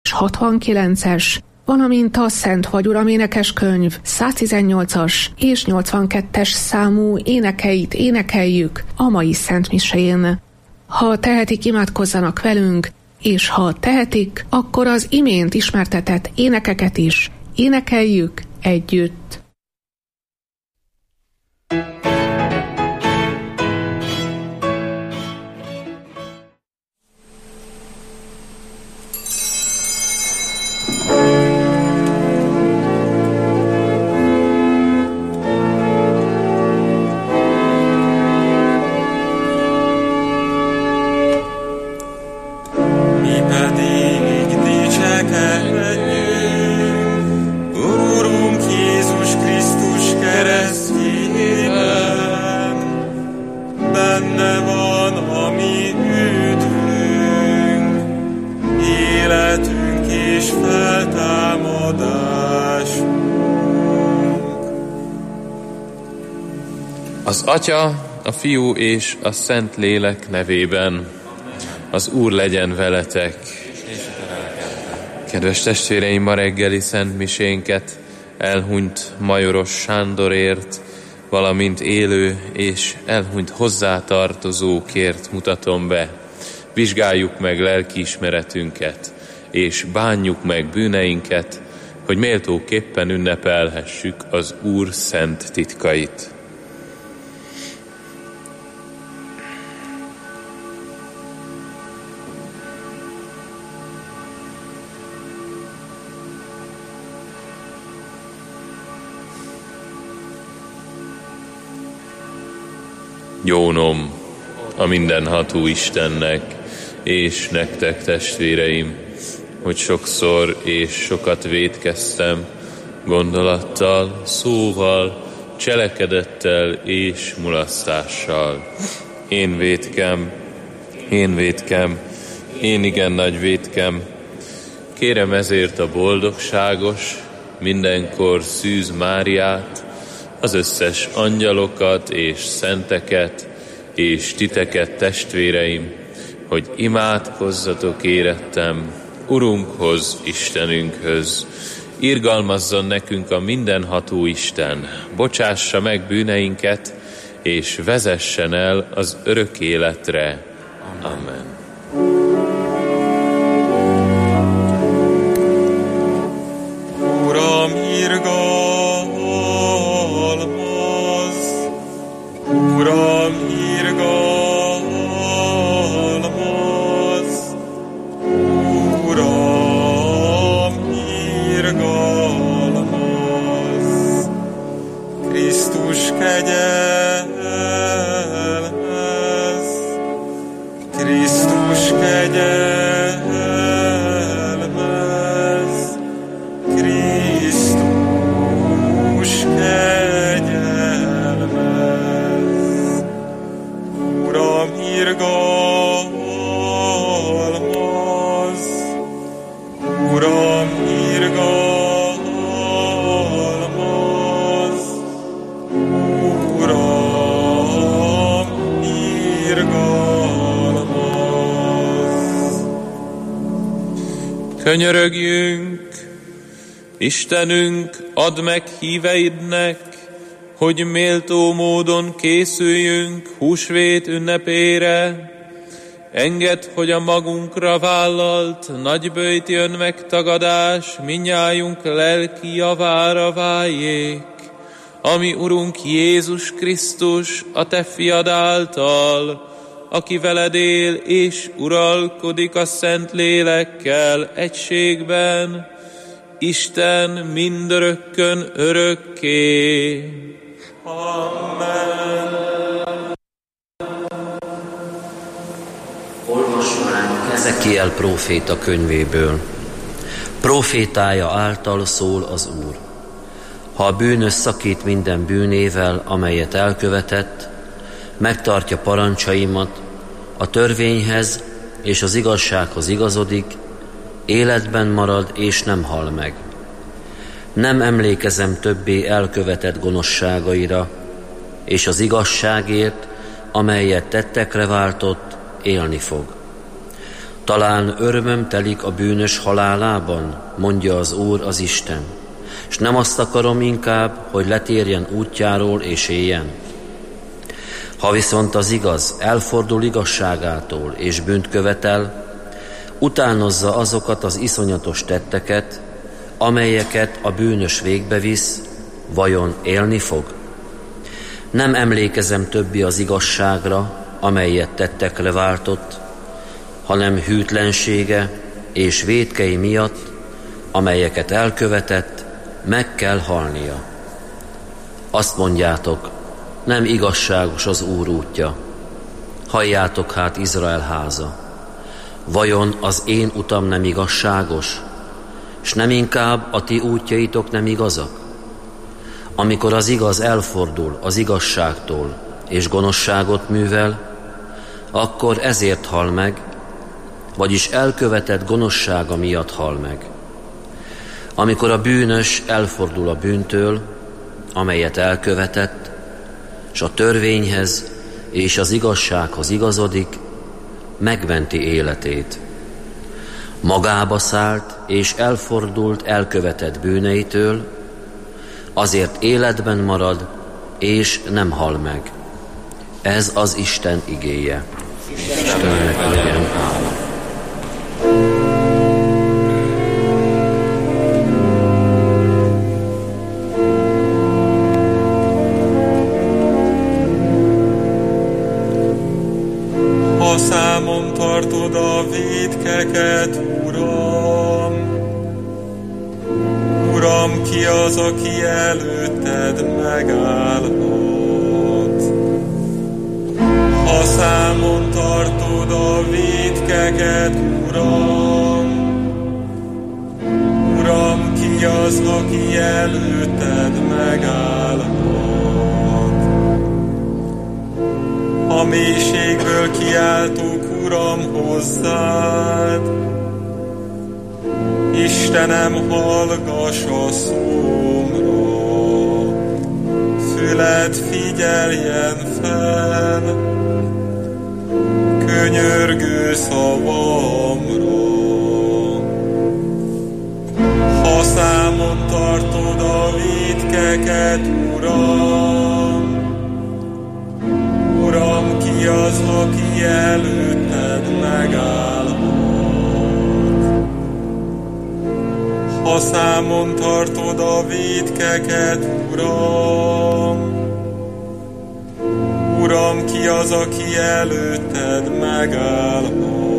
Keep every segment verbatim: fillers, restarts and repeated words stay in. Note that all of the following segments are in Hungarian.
hatvankilences, valamint a Szent vagy Uram énekeskönyv száztizennyolcas és nyolcvankettes számú énekeit énekeljük a mai szentmisén. Ha tehetik, imádkozzanak velünk, és ha tehetik, akkor az imént ismertetett énekeket is énekeljük együtt. Az Atya, a Fiú és a Szent Lélek nevében. Az Úr legyen veletek. Kedves testvéreim, ma reggeli szentmisénket elhunyt Majoros Sándorért, valamint élő és elhunyt hozzátartozókért mutatom be. Vizsgáljuk meg lelkiismeretünket, és bánjuk meg bűneinket, hogy méltóképpen ünnepelhessük az Úr szent titkait. Jónom a mindenható Istennek, és nektek, testvéreim, hogy sokszor és sokat vétkeztem, gondolattal, szóval, cselekedettel és mulasztással. Én vétkem, én vétkem, én igen nagy vétkem. Kérem ezért a boldogságos, mindenkor Szűz Máriát, az összes angyalokat és szenteket, és titeket, testvéreim, hogy imádkozzatok érettem Urunkhoz, Istenünkhöz. Irgalmazzon nekünk a mindenható Isten, bocsássa meg bűneinket, és vezessen el az örök életre. Amen. Uram, irgalmazz! Uram, irgalmazz! Uram, irgalmazz! Krisztus kegyelmez! Krisztus kegyelmez! Krisztus kegyelmez! Uram, irgalmazz! Uram, irgalmazz! Uram, irgalmazz! Könyörögjünk! Istenünk, add meg híveidnek, hogy méltó módon készüljünk húsvét ünnepére. Engedd, hogy a magunkra vállalt nagyböjt jön megtagadás mindnyájunk lelki javára váljék, ami Urunk Jézus Krisztus, a Te fiad által, aki veled él és uralkodik a Szent Lélekkel egységben, Isten mindörökkön örökké. Amen. Olvasmányok Ezekiel próféta könyvéből. Profétája által szól az Úr. Ha a bűnös szakít minden bűnével, amelyet elkövetett, megtartja parancsaimat, a törvényhez és az igazsághoz igazodik, életben marad és nem hal meg. Nem emlékezem többé elkövetett gonoszságaira, és az igazságért, amelyet tettekre váltott, élni fog. Talán örömöm telik a bűnös halálában, mondja az Úr az Isten, és nem azt akarom inkább, hogy letérjen útjáról és éljen. Ha viszont az igaz elfordul igazságától és bűnt követel, utánozza azokat az iszonyatos tetteket, amelyeket a bűnös végbevisz, vajon élni fog? Nem emlékezem többi az igazságra, amelyet tettekre váltott, hanem hűtlensége és vétkei miatt, amelyeket elkövetett, meg kell halnia. Azt mondjátok, nem igazságos az Úr útja. Halljátok hát, Izrael háza, vajon az én utam nem igazságos, s nem inkább a ti útjaitok nem igazak? Amikor az igaz elfordul az igazságtól, és gonoszságot művel, akkor ezért hal meg, vagyis elkövetett gonoszsága miatt hal meg. Amikor a bűnös elfordul a bűntől, amelyet elkövetett, s a törvényhez és az igazsághoz igazodik, megmenti életét. Magába szállt és elfordult elkövetett bűneitől, azért életben marad és nem hal meg. Ez az Isten igéje. Istennek legyen hála. Ha számon tartod a vétkeket, Uram, Uram, ki az, aki előtted megállhat? Ha számon tartod a vétkeket, Uram, Uram, ki az, aki előtted megállhat? A mélységből kiáltok, Uram, hozzád, Istenem, hallgass a szómra, füled figyeljen fel, könyörgő szavamra. Ha számon tartod a vétkeket, Uram, Uram, ki az, aki előtted megállhat? Ha számon tartod a vétkeket, Uram, Uram, ki az, aki előtted megállhat?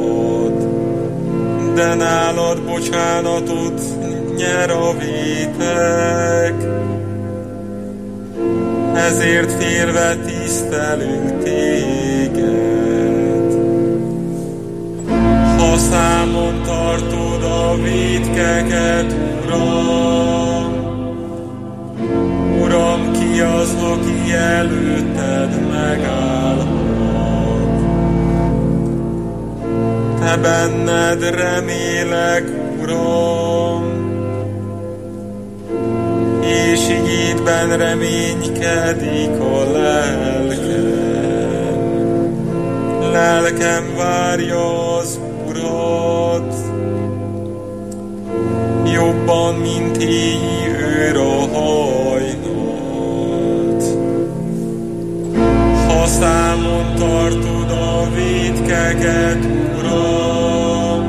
De nálad bocsánatot nyer a vétek, ezért félve tisztelünk téged. Ha számon tartod a vétkeket, Uram, Uram, ki az, aki előtted megállhat? Te benned remélek, Uram, és igédben reménykedik a lelkem. Lelkem várja az Urat, jobban, mint éjjel őr a hajnalt. Ha számon tartod a vétkeket, Uram,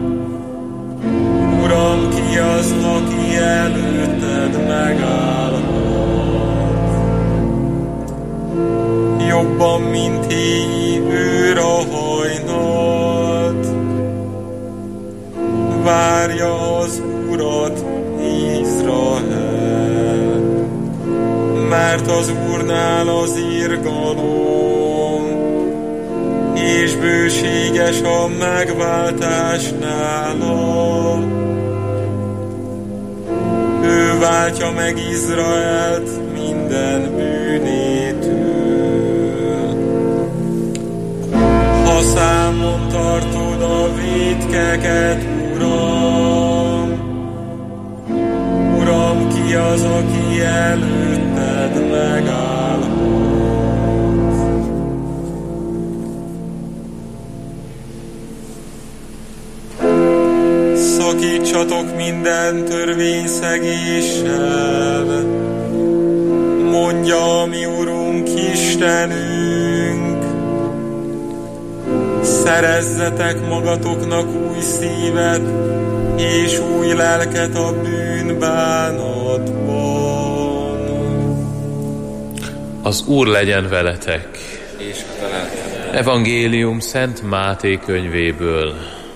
Uram, ki az, aki előtted megállhat? Jobban, mint éjjel őr a hajnalt, várja az Urat Izrael. Mert az Úrnál az irgalom, és bőséges a megváltás nála. Ő váltja meg Izraelt minden bűnétől. Ha számon tartod a vétkeket, Uram, Uram, ki az, aki előtted megállhat? minden törvényszegéssel. Mondja a mi Urunk Istenünk, szerezzetek magatoknak új szívet, és új lelket a bűnbánatban. Az Úr legyen veletek. És a Evangélium Szent Máté könyvéből.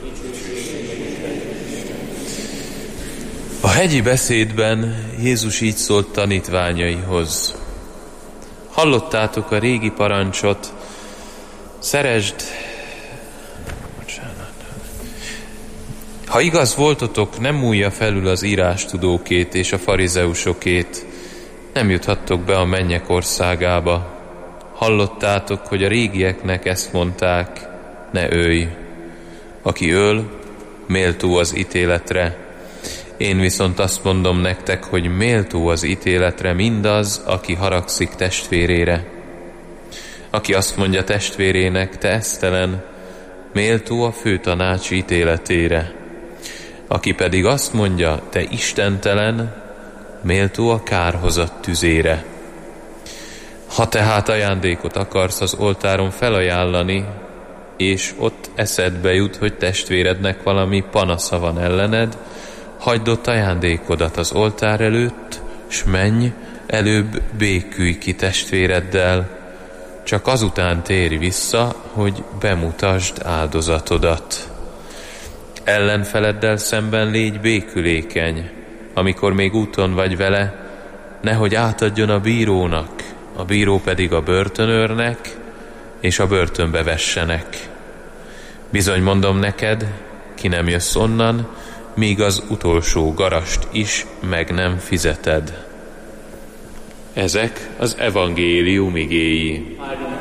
A hegyi beszédben Jézus így szólt tanítványaihoz. Hallottátok a régi parancsot, szeresd, bocsánat. Ha igaz voltotok, nem múlja felül az írástudókét és a farizeusokét, nem juthattok be a mennyek országába. Hallottátok, hogy a régieknek ezt mondták, ne ölj. Aki öl, méltó az ítéletre. Én viszont azt mondom nektek, hogy méltó az ítéletre mindaz, aki haragszik testvérére. Aki azt mondja testvérének, te esztelen, méltó a főtanács ítéletére. Aki pedig azt mondja, te istentelen, méltó a kárhozat tüzére. Ha tehát ajándékot akarsz az oltáron felajánlani, és ott eszedbe jut, hogy testvérednek valami panasza van ellened, hagyd ott ajándékodat az oltár előtt, s menj, előbb békülj ki testvéreddel, csak azután térj vissza, hogy bemutasd áldozatodat. Ellenfeleddel szemben légy békülékeny, amikor még úton vagy vele, nehogy átadjon a bírónak, a bíró pedig a börtönőrnek, és a börtönbe vessenek. Bizony mondom neked, ki nem jössz onnan, míg az utolsó garast is meg nem fizeted. Ezek az evangélium igéi.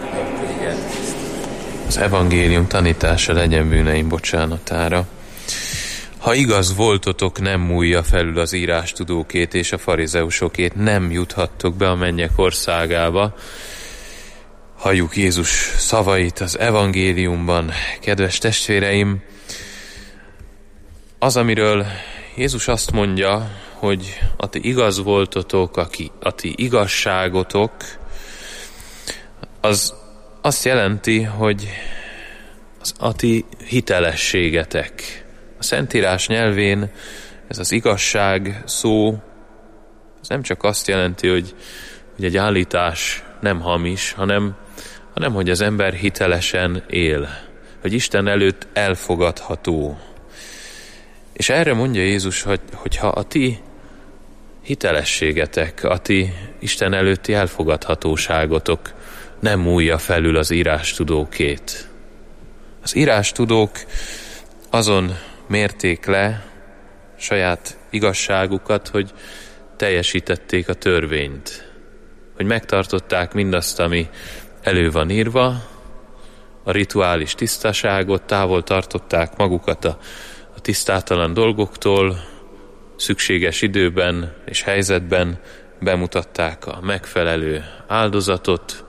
Az evangélium tanítása legyen bűneim bocsánatára. Ha igaz voltotok, nem múlja felül az írástudókét és a farizeusokét, nem juthattok be a mennyek országába. Halljuk Jézus szavait az evangéliumban. Kedves testvéreim, az, amiről Jézus azt mondja, hogy a ti igaz voltotok, aki, a ti igazságotok, az azt jelenti, hogy az a ti hitelességetek. A Szentírás nyelvén ez az igazság szó, ez nem csak azt jelenti, hogy, hogy egy állítás nem hamis, hanem, hanem hogy az ember hitelesen él, hogy Isten előtt elfogadható. És erre mondja Jézus, hogy, hogyha a ti hitelességetek, a ti Isten előtti elfogadhatóságotok nem múlja felül az írástudókét. Az írástudók azon mérték le saját igazságukat, hogy teljesítették a törvényt, hogy megtartották mindazt, ami elő van írva, a rituális tisztaságot, távol tartották magukat a, a tisztátalan dolgoktól, szükséges időben és helyzetben bemutatták a megfelelő áldozatot,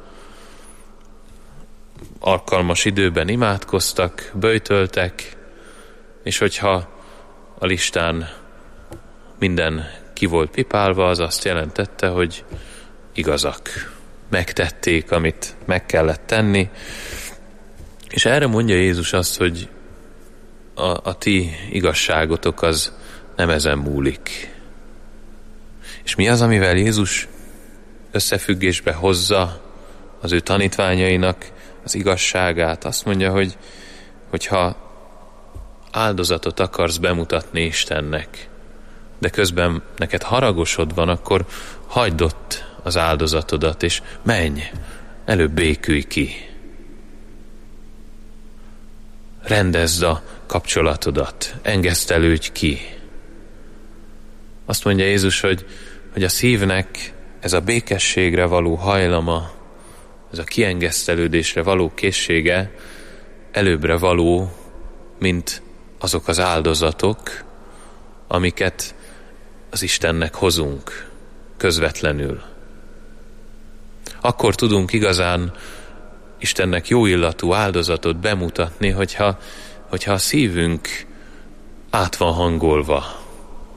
alkalmas időben imádkoztak, böjtöltek, és hogyha a listán minden ki volt pipálva, az azt jelentette, hogy igazak. Megtették, amit meg kellett tenni. És erre mondja Jézus azt, hogy a, a ti igazságotok az nem ezen múlik. És mi az, amivel Jézus összefüggésbe hozza az ő tanítványainak az igazságát? Azt mondja, hogy hogyha áldozatot akarsz bemutatni Istennek, de közben neked haragosod van, akkor hagyd ott az áldozatodat, és menj, előbb békülj ki. Rendezd a kapcsolatodat, engesztelődj ki. Azt mondja Jézus, hogy, hogy a szívnek ez a békességre való hajlama, ez a kiengesztelődésre való készsége előbbre való, mint azok az áldozatok, amiket az Istennek hozunk közvetlenül. Akkor tudunk igazán Istennek jó illatú áldozatot bemutatni, hogyha, hogyha a szívünk át van hangolva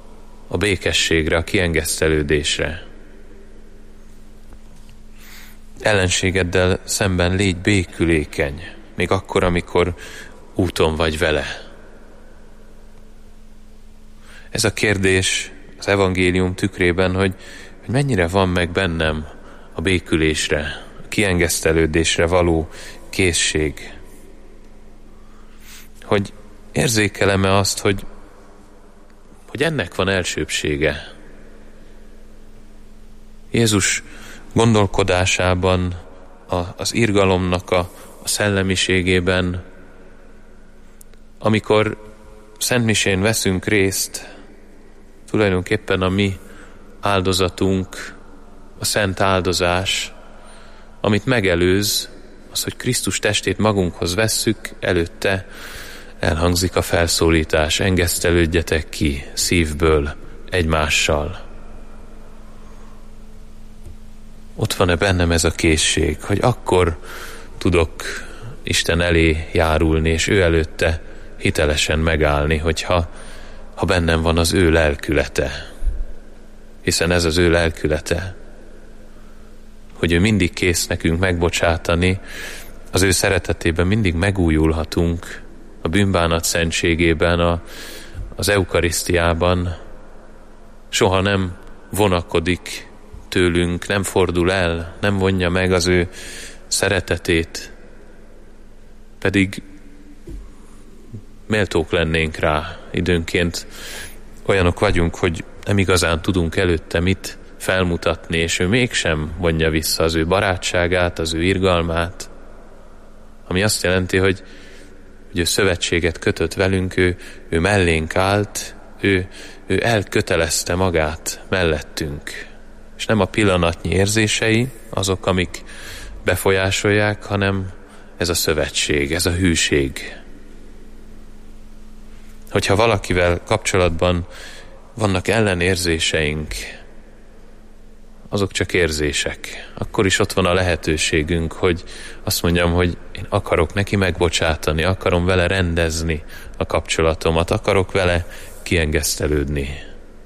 a békességre, a kiengesztelődésre. Ellenségeddel szemben légy békülékeny, még akkor, amikor úton vagy vele. Ez a kérdés az evangélium tükrében, hogy, hogy mennyire van meg bennem a békülésre, a kiengesztelődésre való készség. Hogy érzékelem-e azt, hogy, hogy ennek van elsőbbsége. Jézus gondolkodásában, a, az irgalomnak a, a szellemiségében, amikor szentmisén veszünk részt, tulajdonképpen a mi áldozatunk, a szent áldozás, amit megelőz, az, hogy Krisztus testét magunkhoz vesszük, előtte elhangzik a felszólítás, engesztelődjetek ki szívből egymással. Ott van-e bennem ez a készség, hogy akkor tudok Isten elé járulni, és ő előtte hitelesen megállni, hogyha ha bennem van az ő lelkülete. Hiszen ez az ő lelkülete, hogy ő mindig kész nekünk megbocsátani, az ő szeretetében mindig megújulhatunk, a bűnbánat szentségében, a, az eukarisztiában, soha nem vonakodik tőlünk, nem fordul el, nem vonja meg az ő szeretetét, pedig méltók lennénk rá. Időnként olyanok vagyunk, hogy nem igazán tudunk előtte mit felmutatni, és ő mégsem vonja vissza az ő barátságát, az ő irgalmát, ami azt jelenti, hogy, hogy ő szövetséget kötött velünk, ő, ő mellénk állt, ő, ő elkötelezte magát mellettünk. És nem a pillanatnyi érzései azok, amik befolyásolják, hanem ez a szövetség, ez a hűség. Hogyha valakivel kapcsolatban vannak ellenérzéseink, azok csak érzések. Akkor is ott van a lehetőségünk, hogy azt mondjam, hogy én akarok neki megbocsátani, akarom vele rendezni a kapcsolatomat, akarok vele kiengesztelődni.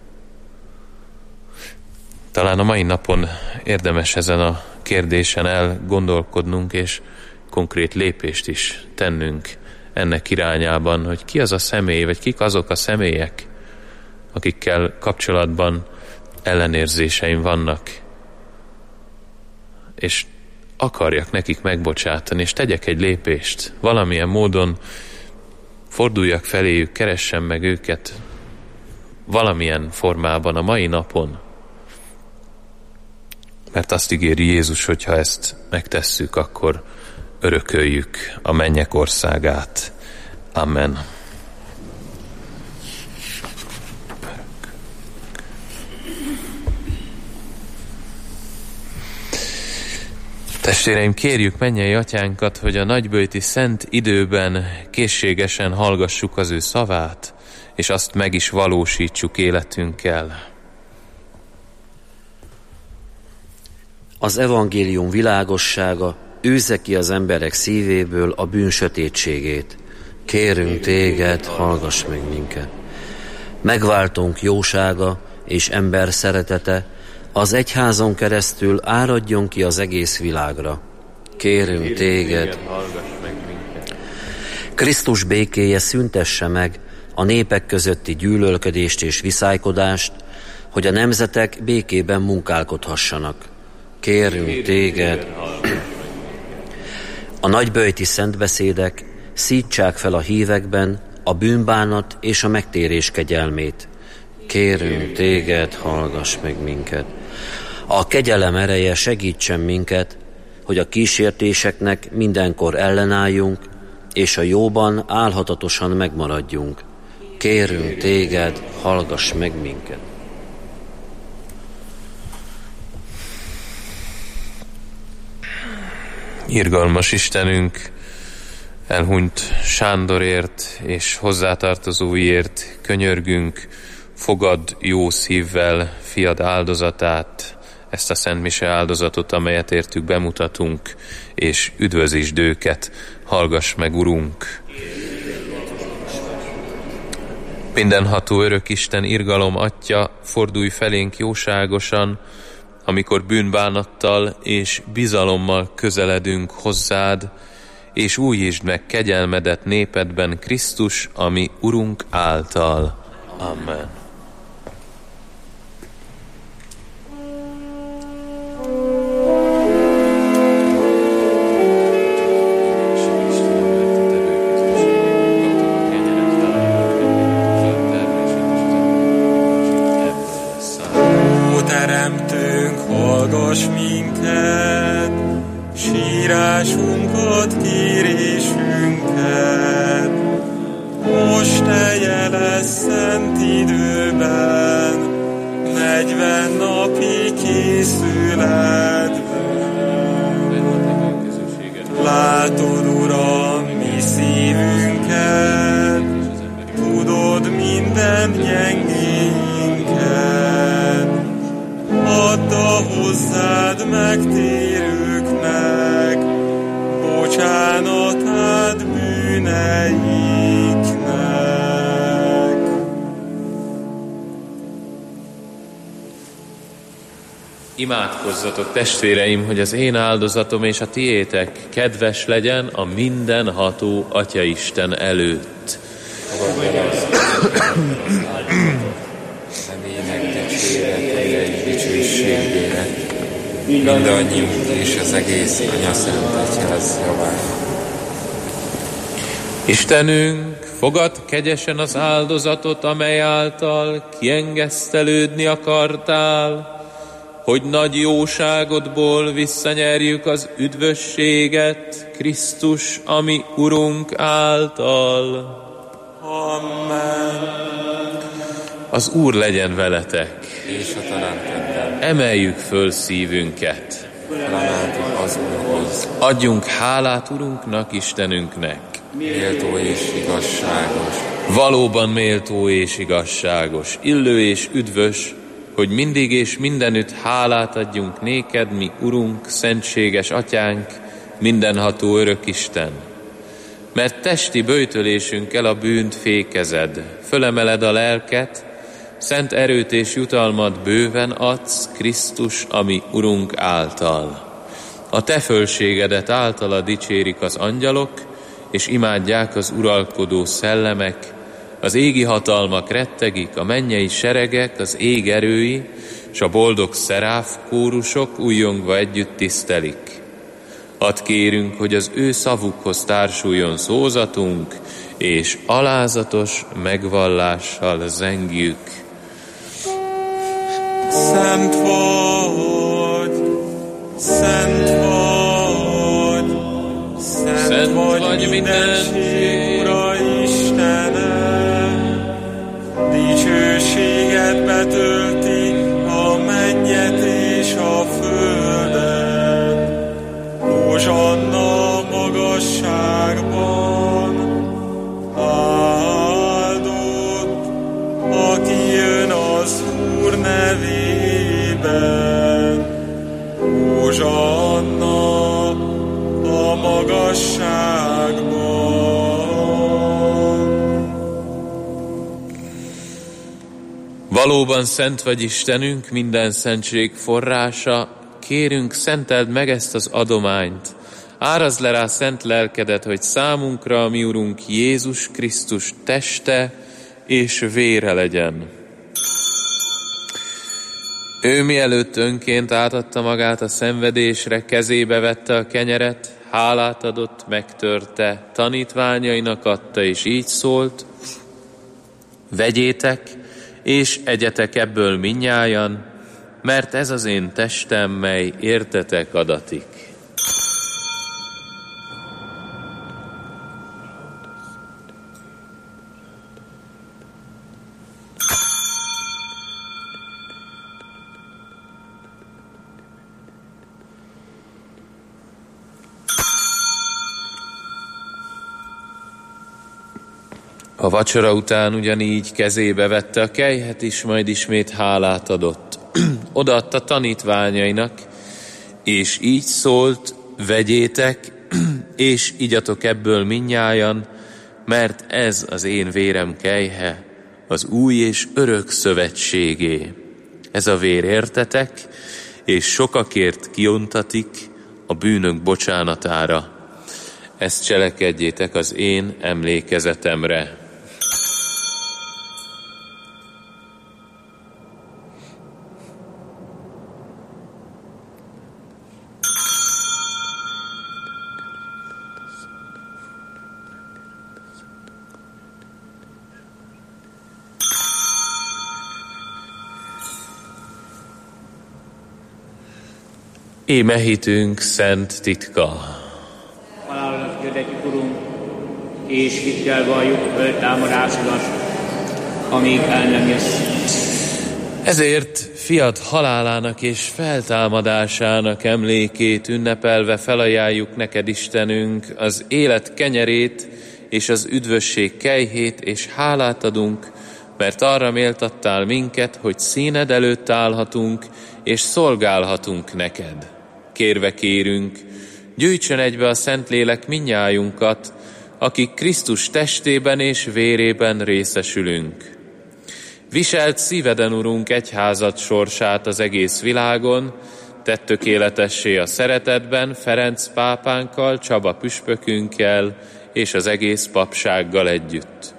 Talán a mai napon érdemes ezen a kérdésen elgondolkodnunk, és konkrét lépést is tennünk ennek irányában, hogy ki az a személy, vagy kik azok a személyek, akikkel kapcsolatban ellenérzéseim vannak, és akarjak nekik megbocsátani, és tegyek egy lépést, valamilyen módon forduljak feléjük, keressem meg őket valamilyen formában a mai napon, mert azt ígéri Jézus, hogyha ezt megtesszük, akkor örököljük a mennyek országát. Amen. Testvéreim, kérjük mennyei atyánkat, hogy a nagyböjti szent időben készségesen hallgassuk az ő szavát, és azt meg is valósítsuk életünkkel. Az evangélium világossága űzze ki az emberek szívéből a bűn sötétségét. Kérünk téged, hallgass meg minket. Megváltunk jósága és ember szeretete az egyházon keresztül áradjon ki az egész világra. Kérünk téged, Krisztus békéje szüntesse meg a népek közötti gyűlölködést és viszálykodást, hogy a nemzetek békében munkálkodhassanak. Kérünk téged, a nagyböjti szentbeszédek szítsák fel a hívekben a bűnbánat és a megtérés kegyelmét. Kérünk téged, hallgass meg minket. A kegyelem ereje segítsen minket, hogy a kísértéseknek mindenkor ellenálljunk, és a jóban álhatatosan megmaradjunk. Kérünk téged, hallgass meg minket. Irgalmas Istenünk, elhunyt Sándorért és hozzátartozóiért könyörgünk, fogad jó szívvel fiad áldozatát, ezt a Szent Mise áldozatot, amelyet értük bemutatunk, és üdvözítsd őket, hallgass meg, Urunk! Mindenható Örökisten, irgalom Atya, fordulj felénk jóságosan, amikor bűnbánattal és bizalommal közeledünk hozzád, és újítsd meg kegyelmedet népedben Krisztus, ami Urunk által. Amen. Hallgass minket, sírásunkat, kérésünket. Most te jelesz szent időben, negyven napi készületben. Látod, Uram, mi szívünket, tudod minden gyengéinket. Add a hozzád megtérőknek bocsánatát bűneiknek. Imádkozzatok, testvéreim, hogy az én áldozatom és a tiétek kedves legyen a mindenható Atyaisten előtt. Dicsőségére, mindannyiunk és az egész Anyaszent Egyház javára. Istenünk, fogad kegyesen az áldozatot, amely által kiengesztelődni akartál, hogy nagy jóságodból visszanyerjük az üdvösséget Krisztus, ami Urunk által. Amen. Az Úr legyen veletek. És a talánteddel. Emeljük föl szívünket. Felemeltük az Úrhoz. Adjunk hálát Urunknak, Istenünknek. Méltó és igazságos. Valóban méltó és igazságos, illő és üdvös, hogy mindig és mindenütt hálát adjunk néked, mi Urunk, szentséges Atyánk, mindenható Örökisten. Mert testi böjtölésünkkel a bűnt fékezed, fölemeled a lelket, szent erőt és jutalmat bőven adsz Krisztus, ami Urunk által. A te fölségedet általa dicsérik az angyalok, és imádják az uralkodó szellemek, az égi hatalmak rettegik, a mennyei seregek, az ég erői, s a boldog szeráf kórusok újjongva együtt tisztelik. Add kérünk, hogy az ő szavukhoz társuljon szózatunk, és alázatos megvallással zengjük. Szent vagy, szent vagy, szent, szent vagy, vagy mindenség, Ura Istene. Dicsőséget betölti a mennyet és a földet. Hozsanna magasságban, áldott, aki jön az Úr nevében. Hozsanna a magasságban. Valóban szent vagy Istenünk, minden szentség forrása, kérünk, szenteld meg ezt az adományt. Árazd le rá szent lelkedet, hogy számunkra a mi Urunk Jézus Krisztus teste és vére legyen. Ő mielőtt önként átadta magát a szenvedésre, kezébe vette a kenyeret, hálát adott, megtörte, tanítványainak adta, és így szólt: vegyétek, és egyetek ebből mindnyájan, mert ez az én testem, mely értetek adatik. A vacsora után ugyanígy kezébe vette a kelyhet is, majd ismét hálát adott. Odaadta tanítványainak, és így szólt: vegyétek, és igyatok ebből mindnyájan, mert ez az én vérem kelyhe, az új és örök szövetségé. Ez a vér, értetek, és sokakért kiontatik a bűnök bocsánatára. Ezt cselekedjétek az én emlékezetemre. Íme hitünk szent titka. Halálodat hirdetjük, Urunk, és hittel valljuk föltámadásodat, amíg el nem jössz. Ezért fiad halálának és feltámadásának emlékét ünnepelve felajánljuk neked, Istenünk, az élet kenyerét és az üdvösség kejhét, és hálát adunk, mert arra méltattál minket, hogy színed előtt állhatunk, és szolgálhatunk neked. Kérve kérünk, gyűjtsön egybe a Szentlélek mindnyájunkat, akik Krisztus testében és vérében részesülünk. Viselt szíveden, Urunk, egyházad sorsát az egész világon, tedd tökéletessé a szeretetben Ferenc pápánkkal, Csaba püspökünkkel és az egész papsággal együtt.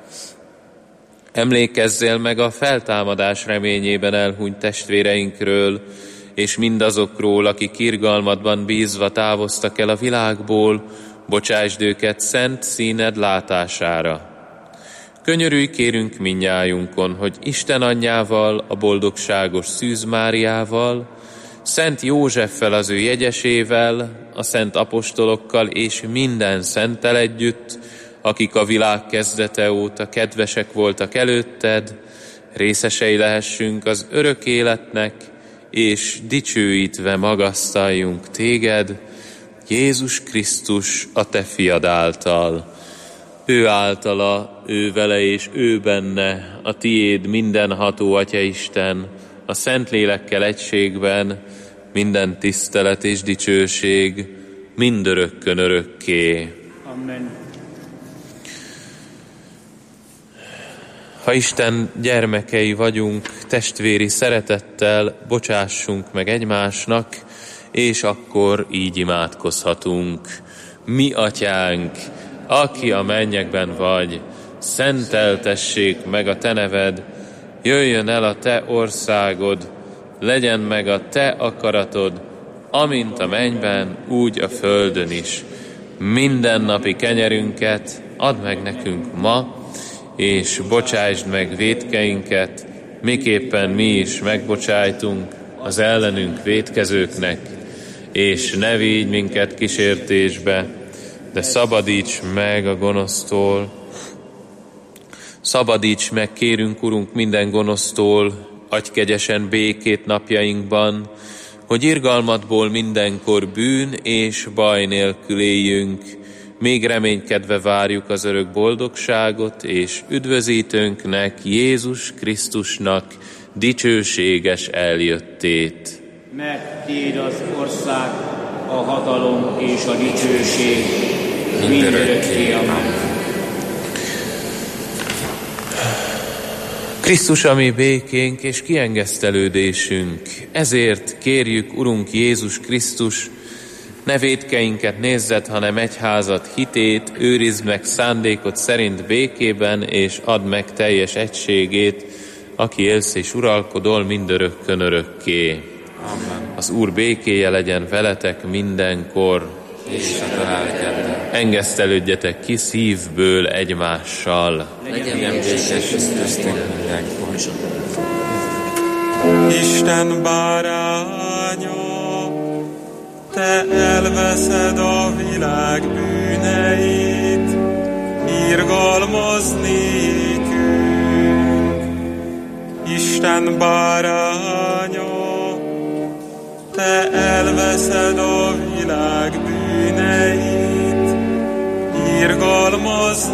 Emlékezzél meg a feltámadás reményében elhunyt testvéreinkről, és mindazokról, akik irgalmadban bízva távoztak el a világból, bocsásd őket szent színed látására. Könyörülj kérünk mindnyájunkon, hogy Isten anyjával, a boldogságos Szűz Máriával, Szent Józseffel az ő jegyesével, a szent apostolokkal és minden szenttel együtt, akik a világ kezdete óta kedvesek voltak előtted, részesei lehessünk az örök életnek, és dicsőítve magasztaljunk téged, Jézus Krisztus, a te fiad által. Ő általa, ő vele és ő benne, a tiéd mindenható Atyaisten, a Szentlélekkel egységben, minden tisztelet és dicsőség, mindörökkön örökké. Amen. Ha Isten gyermekei vagyunk, testvéri szeretettel bocsássunk meg egymásnak, és akkor így imádkozhatunk. Mi atyánk, aki a mennyekben vagy, szenteltessék meg a te neved, jöjjön el a te országod, legyen meg a te akaratod, amint a mennyben, úgy a földön is. Mindennapi kenyerünket add meg nekünk ma, és bocsásd meg vétkeinket, miképpen mi is megbocsájtunk az ellenünk vétkezőknek, és ne vigy minket kísértésbe, de szabadíts meg a gonosztól. Szabadíts meg, kérünk, Urunk, minden gonosztól, adj kegyesen békét napjainkban, hogy irgalmadból mindenkor bűn és baj nélkül éljünk, még reménykedve várjuk az örök boldogságot, és üdvözítőnknek, Jézus Krisztusnak dicsőséges eljöttét. Mert tiéd az ország, a hatalom és a dicsőség mindörökké. Amen. Krisztus a mi békénk és kiengesztelődésünk, ezért kérjük, Urunk Jézus Krisztus, ne vétkeinket nézzed, hanem egyházat hitét, őrizd meg szándékot szerint békében, és add meg teljes egységét, aki élsz és uralkodol mindörökkön örökké. Amen. Az Úr békéje legyen veletek mindenkor, És a lelkeddel. engesztelődjetek ki szívből egymással. Legyen békés köztünk mindenkor. Isten báránya, te elveszed a világ bűneit, irgalmaz nékünk. Isten báránya, te elveszed a világ bűneit, irgalmaz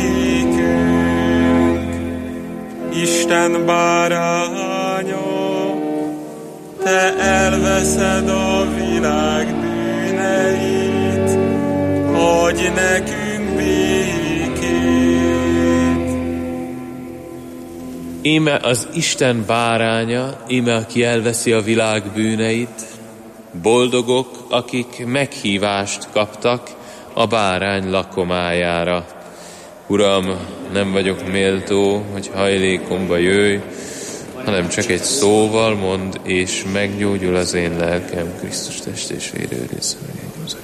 nékünk. Isten báránya, te elveszed a világ bűneit, adj nekünk békét. Íme az Isten báránya, íme aki elveszi a világ bűneit. Boldogok, akik meghívást kaptak a bárány lakomájára. Uram, nem vagyok méltó, hogy hajlékomba jöjj, hanem csak egy szóval mondd, és meggyógyul az én lelkem. Krisztus test és vére őrizze meg engem.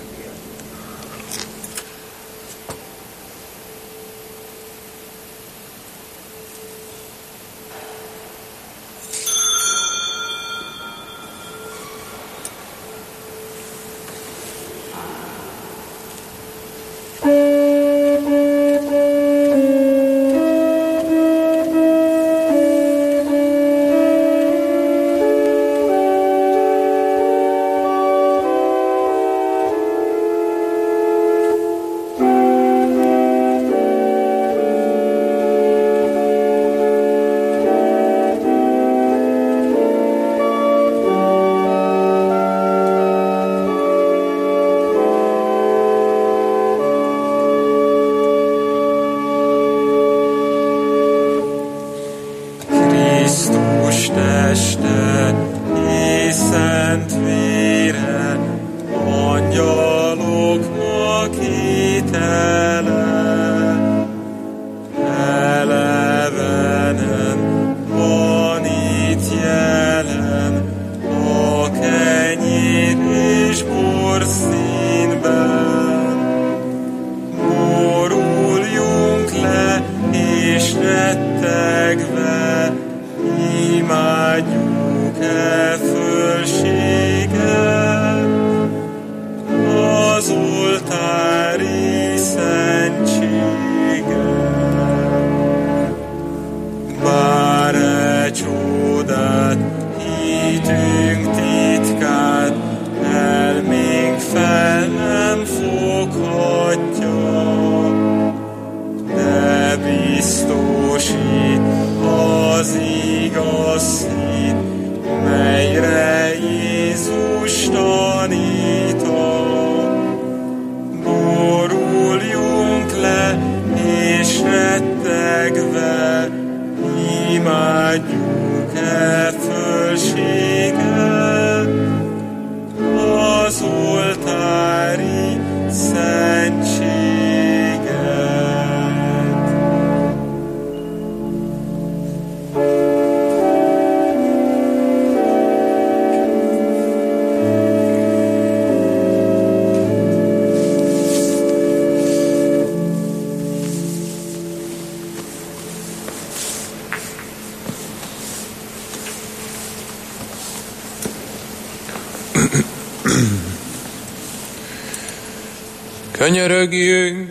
Könyörögjünk,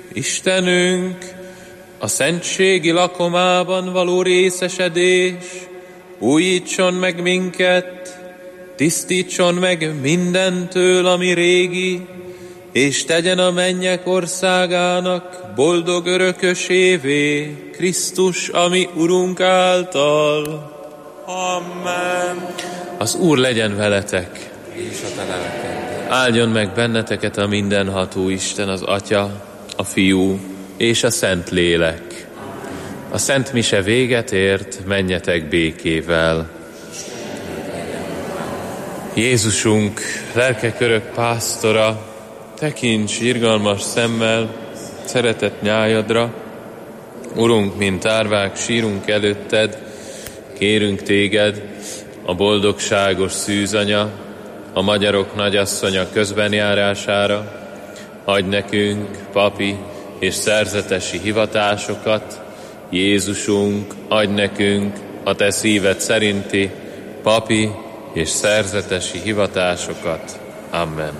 Istenünk, a szentségi lakomában való részesedés, újítson meg minket, tisztítson meg mindentől, ami régi, és tegyen a mennyek országának boldog örökösévé, Krisztus, ami Urunk által. Amen. Az Úr legyen veletek, És a te lelkeddel. áldjon meg benneteket a mindenható Isten, az Atya, a Fiú és a Szent Lélek. A Szent Mise véget ért, menjetek békével. Jézusunk, lelkek örök pásztora, tekints irgalmas szemmel szeretett nyájadra. Urunk, mint árvák sírunk előtted, kérünk téged, a boldogságos szűzanya, a magyarok nagyasszonya közbenjárására, adj nekünk papi és szerzetesi hivatásokat. Jézusunk, adj nekünk a te szíved szerinti papi és szerzetesi hivatásokat. Amen.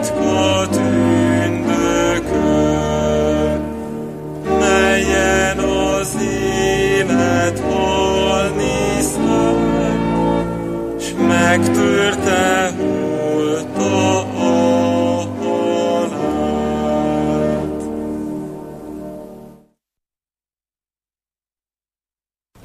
Melyen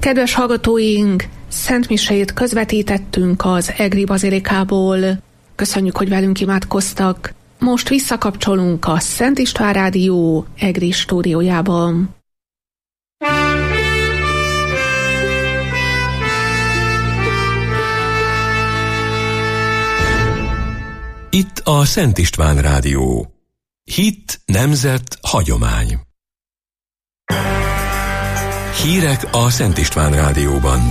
Kedves hallgatóink, szentmisét közvetítettünk az Egri Bazilikából. Köszönjük, hogy velünk imádkoztak. Most visszakapcsolunk a Szent István Rádió Egri stúdiójában. Itt a Szent István Rádió. Hit, nemzet, hagyomány. Hírek a Szent István Rádióban.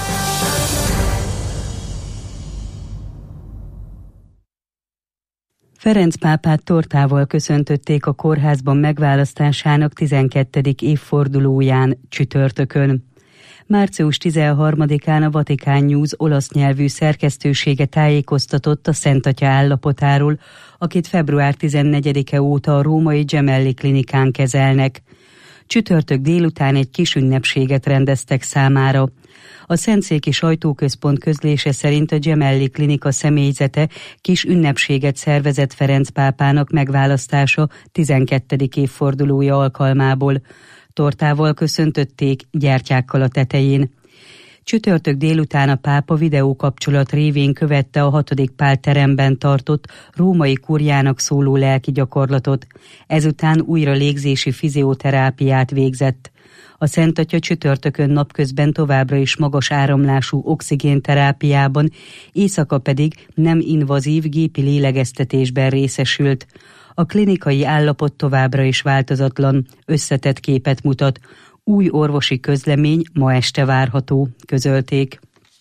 Ferenc pápát tortával köszöntötték a kórházban megválasztásának tizenkettedik évfordulóján csütörtökön. március tizenharmadikán a Vatikán News olasz nyelvű szerkesztősége tájékoztatott a Szent Atya állapotáról, akit február tizennegyedike óta a római Gemelli klinikán kezelnek. Csütörtök délután egy kis ünnepséget rendeztek számára. A Szentszéki Sajtóközpont közlése szerint a Gemelli klinika személyzete kis ünnepséget szervezett Ferenc pápának megválasztása tizenkettedik évfordulója alkalmából. Tortával köszöntötték, gyertyákkal a tetején. Csütörtök délután a pápa videókapcsolat révén követte a hatodik Pál teremben tartott római kurjának szóló lelki gyakorlatot. Ezután újra légzési fizioterápiát végzett. A Szent Atya csütörtökön napközben továbbra is magas áramlású oxigénterápiában, éjszaka pedig nem invazív gépi lélegeztetésben részesült. A klinikai állapot továbbra is változatlan, összetett képet mutat. Új orvosi közlemény ma este várható, közölték.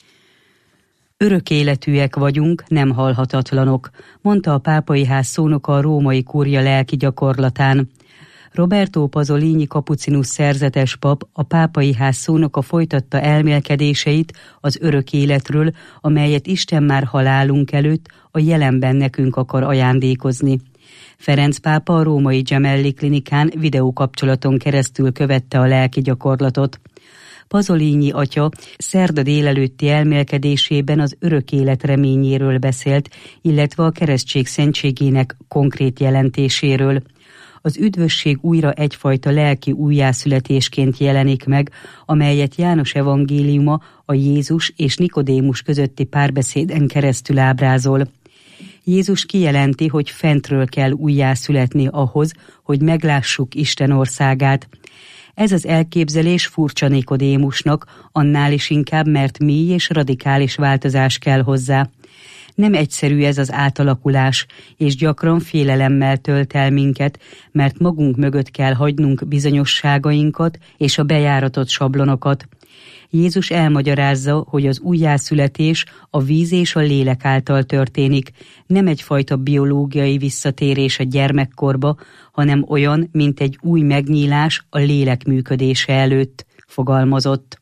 Örök életűek vagyunk, nem halhatatlanok, mondta a pápai ház szónoka a római kurja lelki gyakorlatán. Roberto Pasolini kapucinus szerzetes pap, a pápai ház szónoka folytatta elmélkedéseit az örök életről, amelyet Isten már halálunk előtt a jelenben nekünk akar ajándékozni. Ferenc pápa a római Gemelli klinikán videókapcsolaton keresztül követte a lelki gyakorlatot. Pasolini atya szerda délelőtti elmélkedésében az örök élet reményéről beszélt, illetve a keresztség szentségének konkrét jelentéséről. Az üdvösség újra egyfajta lelki újjászületésként jelenik meg, amelyet János evangéliuma a Jézus és Nikodémus közötti párbeszéden keresztül ábrázol. Jézus kijelenti, hogy fentről kell újjászületni ahhoz, hogy meglássuk Isten országát. Ez az elképzelés furcsa Nikodémusnak, annál is inkább, mert mély és radikális változás kell hozzá. Nem egyszerű ez az átalakulás, és gyakran félelemmel tölt el minket, mert magunk mögött kell hagynunk bizonyosságainkat és a bejáratott sablonokat. Jézus elmagyarázza, hogy az újjászületés a víz és a lélek által történik, nem egyfajta biológiai visszatérés a gyermekkorba, hanem olyan, mint egy új megnyílás a lélek működése előtt, fogalmazott.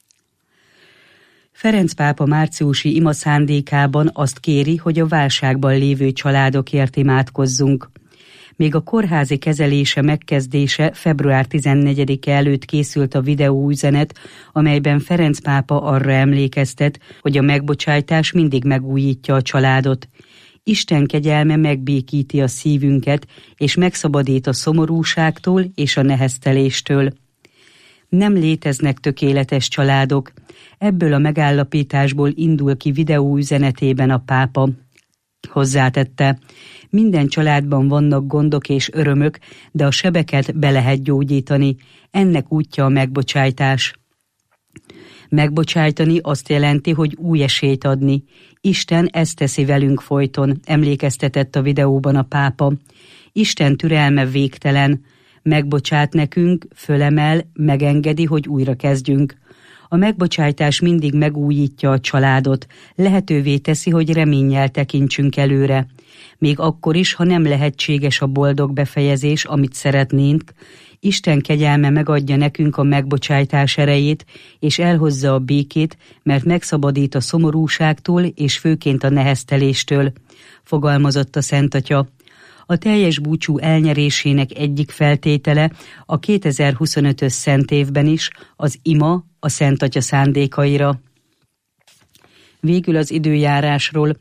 Ferenc pápa márciusi ima szándékában azt kéri, hogy a válságban lévő családokért imádkozzunk. Még a kórházi kezelése megkezdése február tizennegyedike előtt készült a videóüzenet, amelyben Ferenc pápa arra emlékeztet, hogy a megbocsájtás mindig megújítja a családot. Isten kegyelme megbékíti a szívünket, és megszabadít a szomorúságtól és a nehezteléstől. Nem léteznek tökéletes családok. Ebből a megállapításból indul ki videóüzenetében a pápa. Hozzátette, minden családban vannak gondok és örömök, de a sebeket be lehet gyógyítani. Ennek útja a megbocsájtás. Megbocsájtani azt jelenti, hogy új esélyt adni. Isten ezt teszi velünk folyton, emlékeztetett a videóban a pápa. Isten türelme végtelen. Megbocsát nekünk, fölemel, megengedi, hogy újra kezdjünk. A megbocsájtás mindig megújítja a családot, lehetővé teszi, hogy reménnyel tekintsünk előre. Még akkor is, ha nem lehetséges a boldog befejezés, amit szeretnénk, Isten kegyelme megadja nekünk a megbocsájtás erejét, és elhozza a békét, mert megszabadít a szomorúságtól és főként a nehezteléstől, fogalmazott a Szent Atya. A teljes búcsú elnyerésének egyik feltétele a kétezer-huszonötös szent évben is az ima a Szent Atya szándékaira. Végül az időjárásról.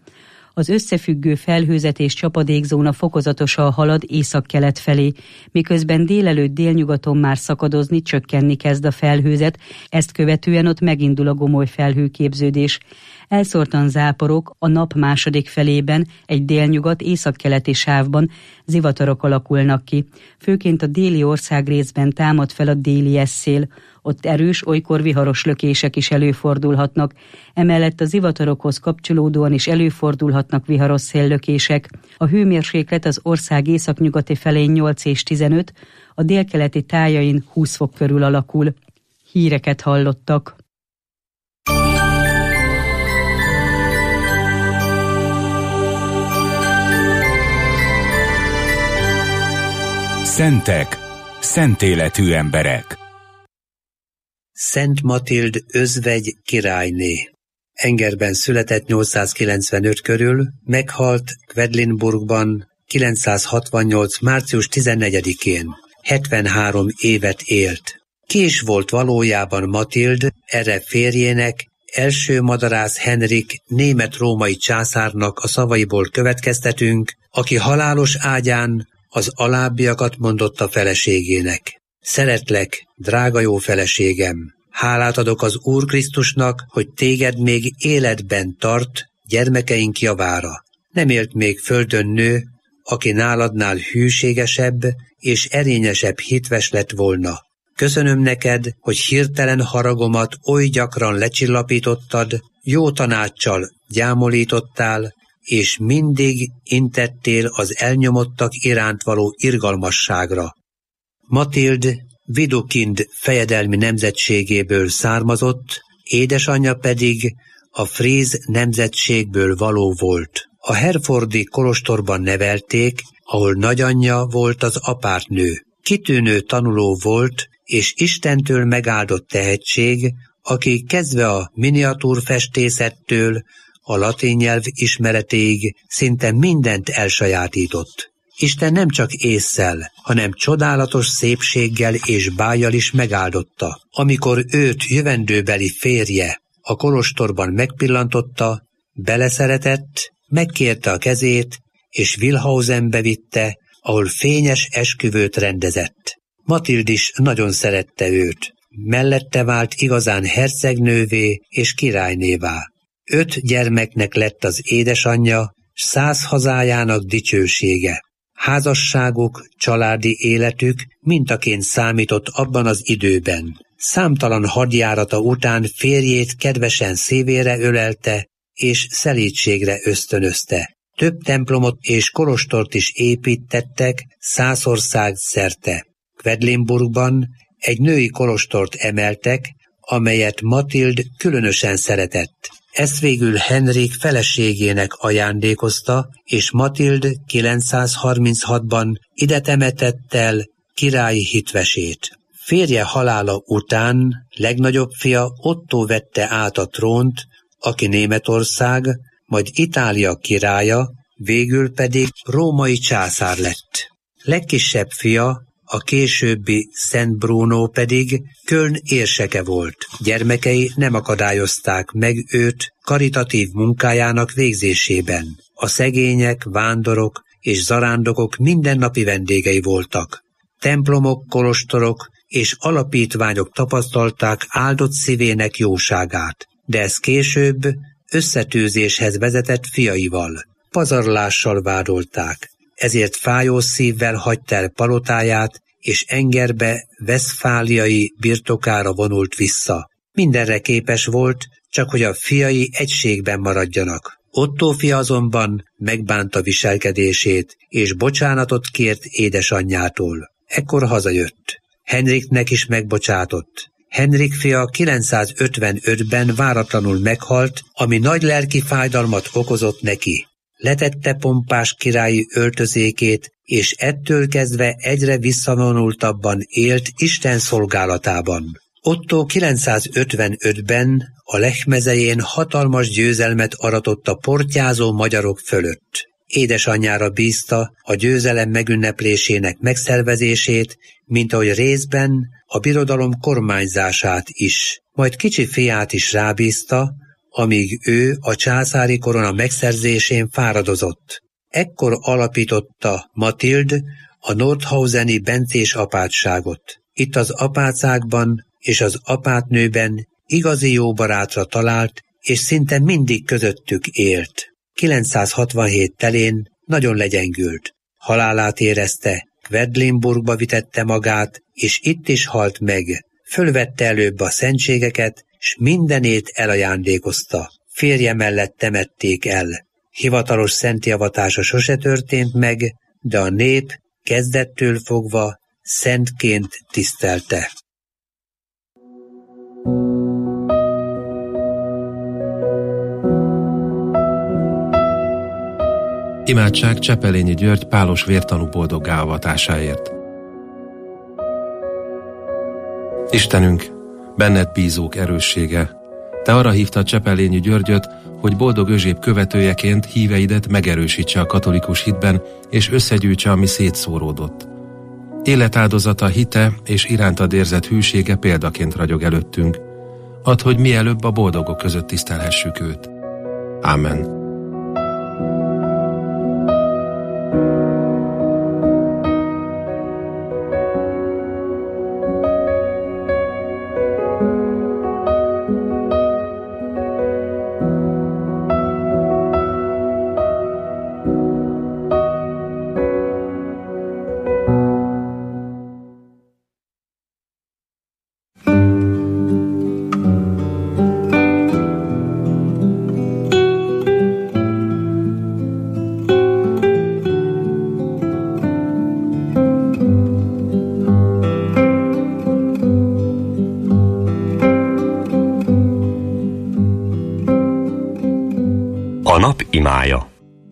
Az összefüggő felhőzet és csapadékzóna fokozatosan halad északkelet felé, miközben délelőtt délnyugaton már szakadozni, csökkenni kezd a felhőzet, ezt követően ott megindul a gomoly felhőképződés. Elszórtan záporok a nap második felében egy délnyugat északkeleti sávban zivatarok alakulnak ki. Főként a déli országrészben támad fel a déli eszél. Ott erős, olykor viharos lökések is előfordulhatnak. Emellett a zivatarokhoz kapcsolódóan is előfordulhatnak viharos széllökések. A hőmérséklet az ország északnyugati felén nyolc és tizenöt, a délkeleti tájain húsz fok körül alakul. Híreket hallottak. Szentek, szentéletű emberek. Szent Matild özvegy királyné. Engerben született nyolcszázkilencvenöt körül, meghalt Quedlinburgban kilencszázhatvannyolc. március tizennegyedikén. hetvenhárom évet élt. Ki is volt valójában Matild, erre férjének, első madarász Henrik német-római császárnak a szavaiból következtetünk, aki halálos ágyán az alábbiakat mondotta feleségének. Szeretlek, drága jó feleségem, hálát adok az Úr Krisztusnak, hogy téged még életben tart gyermekeink javára. Nem élt még földön nő, aki náladnál hűségesebb és erényesebb hitves lett volna. Köszönöm neked, hogy hirtelen haragomat oly gyakran lecsillapítottad, jó tanáccsal gyámolítottál, és mindig intettél az elnyomottak iránt való irgalmasságra. Matild Widukind fejedelmi nemzetségéből származott, édesanyja pedig a fríz nemzetségből való volt. A herfordi kolostorban nevelték, ahol nagyanyja volt az apátnő. Kitűnő tanuló volt, és Istentől megáldott tehetség, aki kezdve a miniatúrfestészettől a latin nyelv ismeretéig szinte mindent elsajátított. Isten nem csak ésszel, hanem csodálatos szépséggel és bájjal is megáldotta. Amikor őt jövendőbeli férje a kolostorban megpillantotta, beleszeretett, megkérte a kezét, és Wilhausenbe vitte, ahol fényes esküvőt rendezett. Matild is nagyon szerette őt. Mellette vált igazán hercegnővé és királynévá. Öt gyermeknek lett az édesanyja, s száz hazájának dicsősége. Házasságuk, családi életük mintaként számított abban az időben. Számtalan hadjárata után férjét kedvesen szívére ölelte, és szelídségre ösztönözte. Több templomot és kolostort is építettek Szászország szerte. Quedlinburgban egy női kolostort emeltek, amelyet Matild különösen szeretett. Ezt végül Henrik feleségének ajándékozta, és Matild kilencszázharminchatban ide temetett el királyi hitvesét. Férje halála után legnagyobb fia Otto vette át a trónt, aki Németország, majd Itália királya, végül pedig római császár lett. Legkisebb fia, a későbbi Szent Bruno pedig Köln érseke volt. Gyermekei nem akadályozták meg őt karitatív munkájának végzésében. A szegények, vándorok és zarándokok mindennapi vendégei voltak. Templomok, kolostorok és alapítványok tapasztalták áldott szívének jóságát, de ez később összetűzéshez vezetett fiaival. Pazarlással vádolták. Ezért fájó szívvel hagyta el palotáját, és Engerbe, vesztfáliai birtokára vonult vissza. Mindenre képes volt, csak hogy a fiai egységben maradjanak. Otto fia azonban megbánta viselkedését, és bocsánatot kért édesanyjától. Ekkor hazajött. Henriknek is megbocsátott. Henrik fia kilencszázötvenötben váratlanul meghalt, ami nagy lelki fájdalmat okozott neki. Letette pompás királyi öltözékét, és ettől kezdve egyre visszavonultabban élt Isten szolgálatában. Otto kilencszázötvenötben a Lech mezején hatalmas győzelmet aratott a portyázó magyarok fölött. Édesanyjára bízta a győzelem megünneplésének megszervezését, mint ahogy részben a birodalom kormányzását is. Majd kicsi fiát is rábízta, amíg ő a császári korona megszerzésén fáradozott. Ekkor alapította Matild a nordhauseni bencés apátságot. Itt az apátságban és az apátnőben igazi jó barátra talált, és szinte mindig közöttük élt. kilencszázhatvanhét telén nagyon legyengült. Halálát érezte, Quedlinburgba vitette magát, és itt is halt meg. Fölvette előbb a szentségeket, s mindenét elajándékozta. Férje mellett temették el. Hivatalos szentjavatása sose történt meg, de a nép kezdettől fogva szentként tisztelte. Imádság Csepelényi György pálos vértanú boldoggá avatásáért. Istenünk, benned bízók erőssége, te arra hívtad Csepelényi Györgyöt, hogy boldog özséb követőjeként híveidet megerősítse a katolikus hitben, és összegyűjtse, ami szétszóródott. Életáldozata, hite és irántad érzett hűsége példaként ragyog előttünk. Add, hogy mielőbb a boldogok között tisztelhessük őt. Ámen. A nap imája.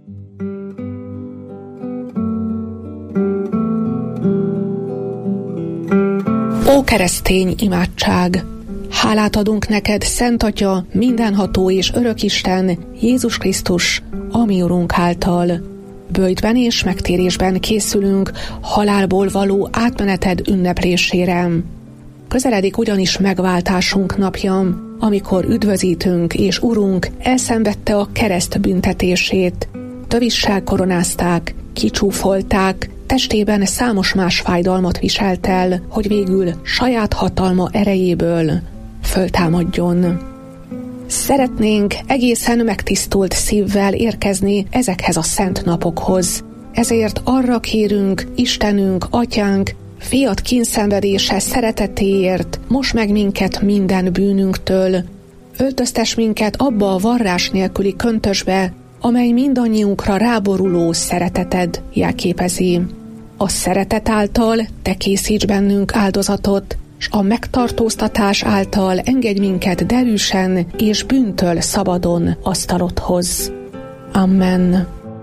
Ó keresztény imádság! Hálát adunk neked, Szent Atya, mindenható és örök Isten, Jézus Krisztus, a mi Urunk által. Böjtben és megtérésben készülünk halálból való átmeneted ünneplésére. Közeledik ugyanis megváltásunk napja, amikor üdvözítünk és Urunk elszenvedte a kereszt büntetését. Tövissel koronázták, kicsúfolták, testében számos más fájdalmat viselt el, hogy végül saját hatalma erejéből föltámadjon. Szeretnénk egészen megtisztult szívvel érkezni ezekhez a szent napokhoz. Ezért arra kérünk, Istenünk, Atyánk, Fiat kínszenvedése szeretetéért, most meg minket minden bűnünktől, öltöztes minket abba a varrás nélküli köntösbe, amely mindannyiunkra ráboruló szereteted jelképezi. A szeretet által te készíts bennünk áldozatot, s a megtartóztatás által engedj minket derűsen és bűntől szabadon asztalodhoz. Amen.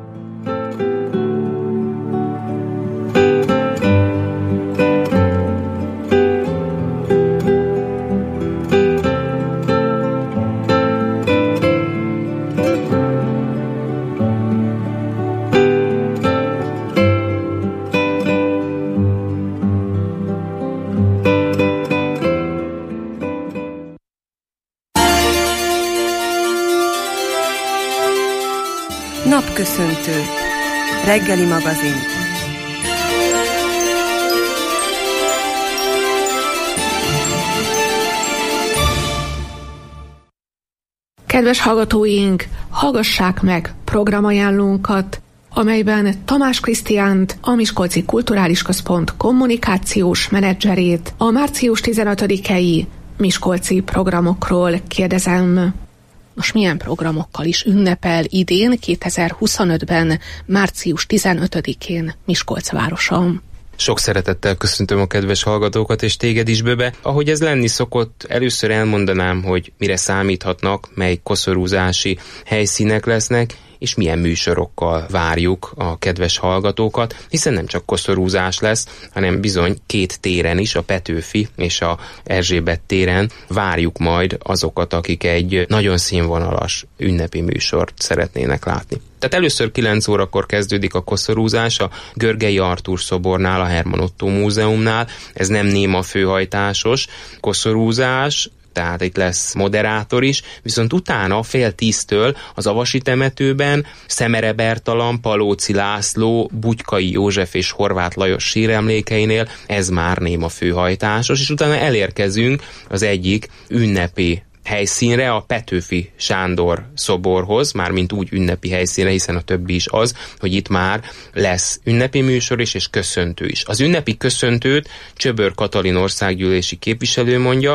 Napköszöntő. Reggeli magazin. Kedves hallgatóink, hallgassák meg programajánlónkat, amelyben Tamás Krisztiánt, a Miskolci Kulturális Központ kommunikációs menedzserét a március tizenötödikei miskolci programokról kérdezem. Most milyen programokkal is ünnepel idén, kétezer-huszonötben, március tizenötödikén Miskolc városa? Sok szeretettel köszöntöm a kedves hallgatókat, és téged is, Böbe. Ahogy ez lenni szokott, először elmondanám, hogy mire számíthatnak, mely koszorúzási helyszínek lesznek, és milyen műsorokkal várjuk a kedves hallgatókat, hiszen nem csak koszorúzás lesz, hanem bizony két téren is, a Petőfi és a Erzsébet téren várjuk majd azokat, akik egy nagyon színvonalas ünnepi műsort szeretnének látni. Tehát először kilenc órakor kezdődik a koszorúzás a Görgei Artúr szobornál, a Herman Ottó Múzeumnál. Ez nem néma főhajtásos koszorúzás, tehát itt lesz moderátor is, viszont utána fél tíztől az Avasi temetőben Szemere Bertalan, Palóci László, Bugykai József és Horváth Lajos síremlékeinél ez már néma főhajtásos, és utána elérkezünk az egyik ünnepi helyszínre, a Petőfi Sándor szoborhoz, mármint úgy ünnepi helyszínre, hiszen a többi is az, hogy itt már lesz ünnepi műsor is, és köszöntő is. Az ünnepi köszöntőt Csöbör Katalin országgyűlési képviselő mondja,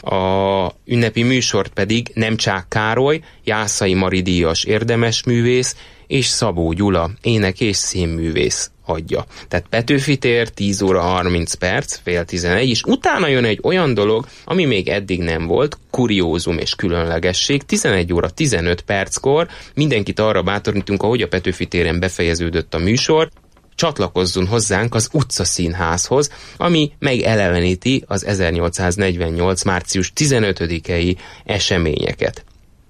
a ünnepi műsort pedig Nemcsák Károly, Jászai Mari díjas érdemes művész, és Szabó Gyula, ének és színművész adja. Tehát Petőfi tér, tíz óra harminc perc, fél tizenegy, és utána jön egy olyan dolog, ami még eddig nem volt, kuriózum és különlegesség. tizenegy óra tizenöt perckor mindenkit arra bátorítunk, ahogy a Petőfi téren befejeződött a műsor, csatlakozzon hozzánk az utcaszínházhoz, ami megeleveníti az ezernyolcszáznegyvennyolc. március tizenötödikei eseményeket.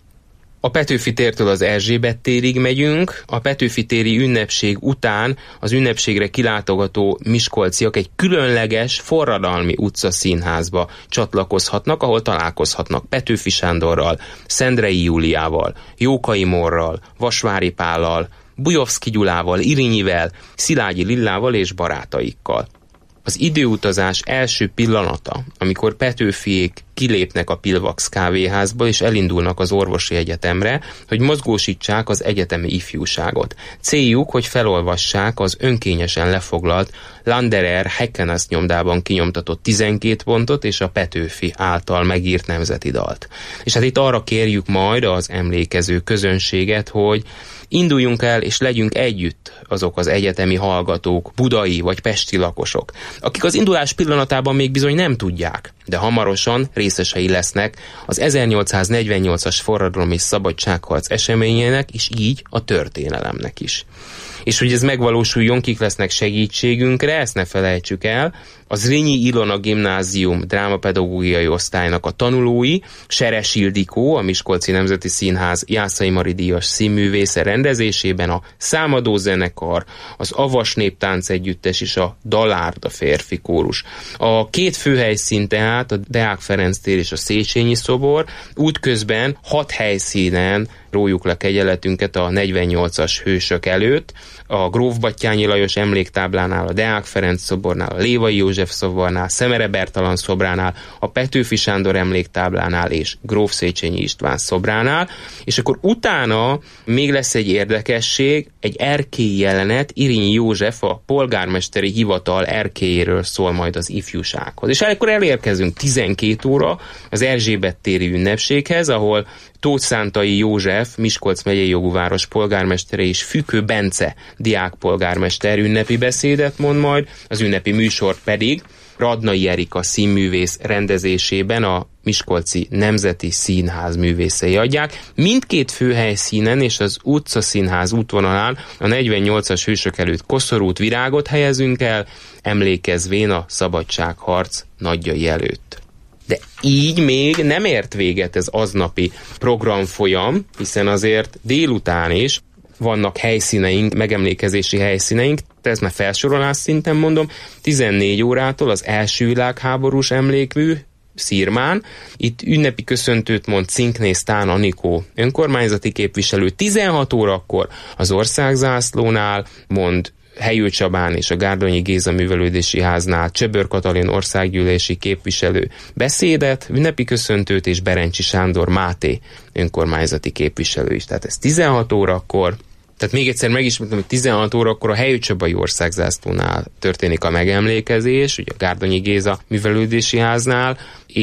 A Petőfi tértől az Erzsébet térig megyünk, a Petőfi téri ünnepség után az ünnepségre kilátogató miskolciak egy különleges forradalmi utcaszínházba csatlakozhatnak, ahol találkozhatnak Petőfi Sándorral, Szendrei Júliával, Jókai Morral, Vasvári Pállal, Bujovszki Gyulával, Irinyivel, Szilágyi Lillával és barátaikkal. Az időutazás első pillanata, amikor Petőfiék kilépnek a Pilvax kávéházból és elindulnak az orvosi egyetemre, hogy mozgósítsák az egyetemi ifjúságot. Céljuk, hogy felolvassák az önkényesen lefoglalt Landerer Hekkenes nyomdában kinyomtatott tizenkét pontot és a Petőfi által megírt nemzeti dalt. És hát itt arra kérjük majd az emlékező közönséget, hogy induljunk el és legyünk együtt azok az egyetemi hallgatók, budai vagy pesti lakosok, akik az indulás pillanatában még bizony nem tudják, de hamarosan részesei lesznek az ezernyolcszáznegyvennyolcas forradalmi szabadságharc eseményének, és így a történelemnek is. És hogy ez megvalósuljon, kik lesznek segítségünkre, ezt ne felejtsük el, az Zrínyi Ilona Gimnázium drámapedagógiai osztálynak a tanulói, Seres Ildikó, a Miskolci Nemzeti Színház Jászai Mari díjas színművésze rendezésében a Számadó zenekar, az Avas Néptánc Együttes és a Dalárd a férfi kórus. A két főhelyszín tehát a Deák Ferenc tér és a Széchenyi szobor, útközben hat helyszínen rójuk le kegyeletünket a negyvennyolcas hősök előtt, a Gróf Batthyány Lajos emléktáblánál, a Deák Ferenc szobornál, a Lévai József szobornál, Szemere Bertalan szobránál, a Petőfi Sándor emléktáblánál és Gróf Széchenyi István szobránál, és akkor utána még lesz egy érdekesség, egy erkélyi jelenet, Irinyi József a polgármesteri hivatal erkélyéről szól majd az ifjúsághoz. És akkor elérkezünk tizenkét óra az Erzsébet téri ünnepséghez, ahol Tóth Szántai József, Miskolc megyei jogú város polgármestere és Fükő Bence diákpolgármester ünnepi beszédet mond majd, az ünnepi műsort pedig Radnai Erika színművész rendezésében a Miskolci Nemzeti Színház művészei adják. Mindkét főhelyszínen és az utcaszínház útvonalán a negyvennyolcas hősök előtt koszorút, virágot helyezünk el, emlékezvén a szabadságharc nagyjai előtt. De így még nem ért véget ez aznapi programfolyam, hiszen azért délután is vannak helyszíneink, megemlékezési helyszíneink, de ez már felsorolás szinten mondom, tizennégy órától az első világháborús emlékmű, Szirmán. Itt ünnepi köszöntőt mond Cinkné Sztán Anikó önkormányzati képviselő, tizenhat órakor az országzászlónál mond Helyő Csabán és a Gárdonyi Géza művelődési háznál Csöbör Katalin országgyűlési képviselő beszédet, ünnepi köszöntőt és Berencsi Sándor Máté önkormányzati képviselő is. Tehát ez tizenhat órakor. Tehát még egyszer megismétlem, hogy tizenhat órakor a Helyő Csabai országzászlónál történik a megemlékezés, ugye a Gárdonyi Géza művelődési háznál,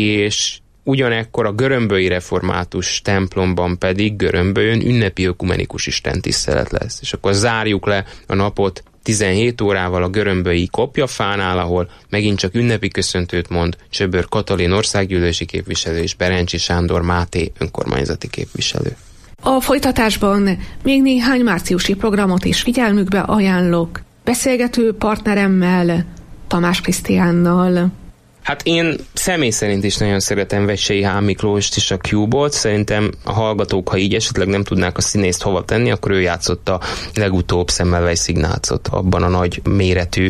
és ugyanekkor a görömbölyi református templomban pedig Görömbölyön ünnepi ökumenikus istentisztelet lesz. És akkor zárjuk le a napot tizenhét órával a görömbölyi kopjafánál, ahol megint csak ünnepi köszöntőt mond Csöbör Katalin országgyűlési képviselő és Berencsi Sándor Máté önkormányzati képviselő. A folytatásban még néhány márciusi programot is figyelmükbe ajánlok. Beszélgető partneremmel, Tamás Krisztiánnal. Hát én személy szerint is nagyon szeretem Vecsei H. Miklóst és a Cube-ot. Szerintem a hallgatók, ha így esetleg nem tudnák a színészt hova tenni, akkor ő játszotta legutóbb Semmelweis Ignácot abban a nagy méretű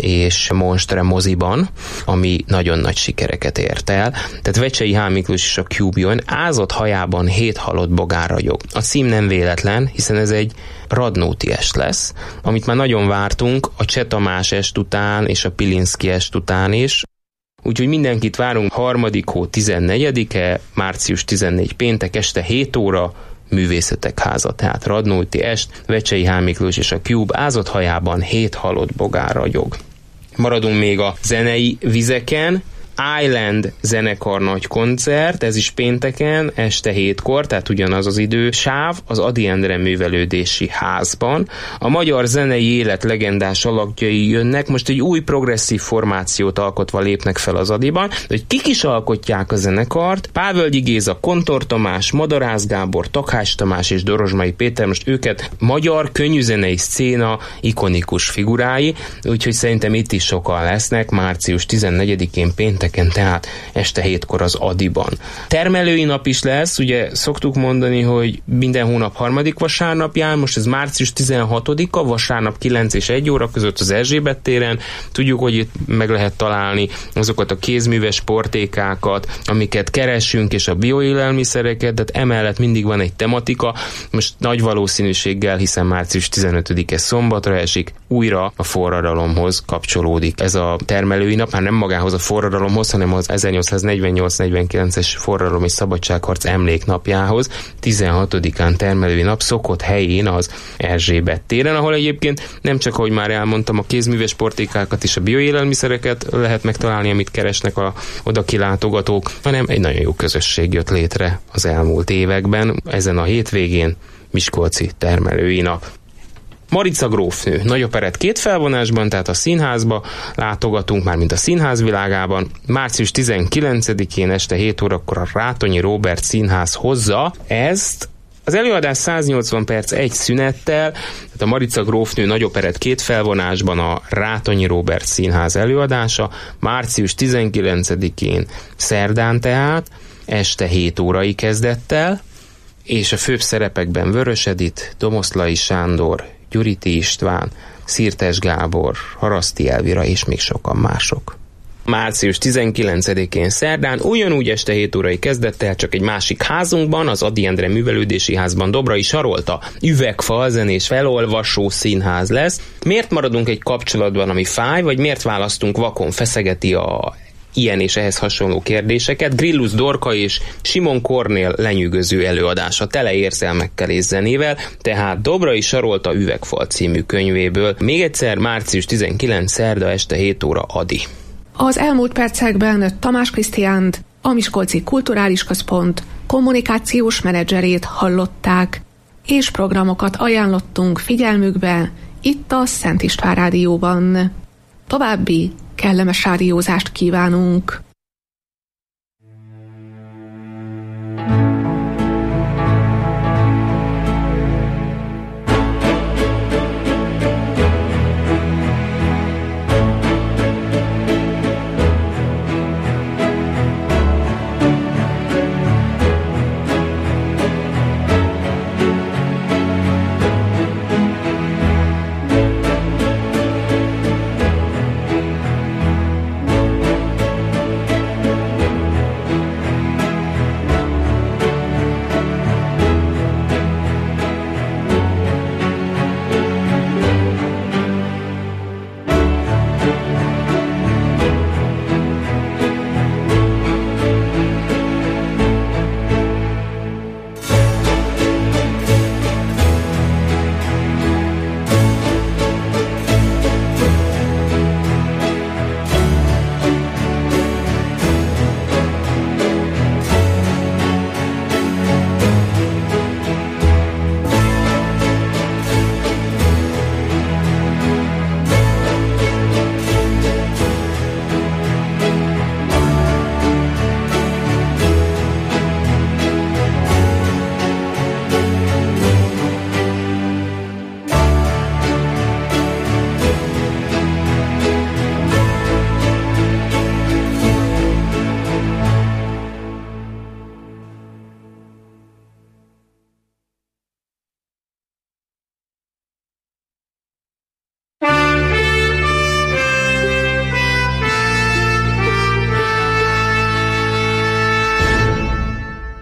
és monstre moziban, ami nagyon nagy sikereket ért el. Tehát Vecsei H. Miklós és a Cube jön, ázott hajában hét halott bogár ragyog. A cím nem véletlen, hiszen ez egy Radnóti est lesz, amit már nagyon vártunk a Cseh Tamás est után és a Pilinszky est után is. Úgyhogy mindenkit várunk harmadik hó tizennegyedike, március tizennégy péntek este hét óra, Művészetek Háza, tehát Radnóti est, Vecsei H. Miklós és a Cube ázott hajában hét halott bogár ragyog. Maradunk még a zenei vizeken. Island zenekar nagy koncert, ez is pénteken, este hétkor, tehát ugyanaz az idősáv, az Ady Endre Művelődési Házban. A magyar zenei élet legendás alakjai jönnek, most egy új progresszív formációt alkotva lépnek fel az Adyban, hogy kik is alkotják a zenekart: Pávölgyi Géza, Kontor Tamás, Madarász Gábor, Takács Tamás és Dorozsmai Péter, most őket magyar könnyűzenei szcéna ikonikus figurái, úgyhogy szerintem itt is sokan lesznek, március tizennegyedikén péntek, tehát este hétkor az Adyban. Termelői nap is lesz, ugye szoktuk mondani, hogy minden hónap harmadik vasárnapján, most ez március tizenhatodika, vasárnap kilenc és egy óra között az Erzsébet téren. Tudjuk, hogy itt meg lehet találni azokat a kézműves portékákat, amiket keresünk, és a bioélelmiszereket, de emellett mindig van egy tematika. Most nagy valószínűséggel, hiszen március tizenötödike szombatra esik, újra a forradalomhoz kapcsolódik ez a termelői nap, már nem magához a forradalomhoz, hanem az ezernyolcszáznegyvennyolc negyvenkilences forradalom és szabadságharc emléknapjához. tizenhatodikán termelői nap szokott helyén az Erzsébet téren, ahol egyébként nem csak, ahogy már elmondtam, a kézműves portékákat és a bioélelmiszereket lehet megtalálni, amit keresnek a oda kilátogatók, hanem egy nagyon jó közösség jött létre az elmúlt években. Ezen a hétvégén miskolci termelői nap. Marica grófnő, nagy operett két felvonásban, tehát a színházba látogatunk, már mint a színház világában. március tizenkilencedikén este hét órakor a Rátonyi Róbert Színház hozza ezt. Az előadás száznyolcvan perc egy szünettel, tehát a Marica grófnő nagy operett két felvonásban a Rátonyi Róbert Színház előadása, március tizenkilencedikén szerdán tehát, este hét órai kezdettel, és a főbb szerepekben Vörös Edit, Domoszlai Sándor, Gyuriti István, Szirtes Gábor, Haraszti Elvira és még sokan mások. Március tizenkilencedikén szerdán ugyanúgy este hét órai kezdettel, csak egy másik házunkban, az Ady Endre Művelődési Házban Dobrai Sarolta üvegfal zenés felolvasó színház lesz. Miért maradunk egy kapcsolatban, ami fáj, vagy miért választunk vakon, feszegeti a ilyen és ehhez hasonló kérdéseket? Grillus Dorka és Simon Kornél lenyűgöző előadása, tele érzelmekkel és zenével, tehát Dobrai Sarolta Üvegfal című könyvéből. Még egyszer, március tizenkilencedike szerda este hét óra Ady. Az elmúlt percekben Tamás Krisztiánt, a Miskolci Kulturális Központ kommunikációs menedzserét hallották, és programokat ajánlottunk figyelmükbe itt a Szent István Rádióban. További kellemes rádiózást kívánunk!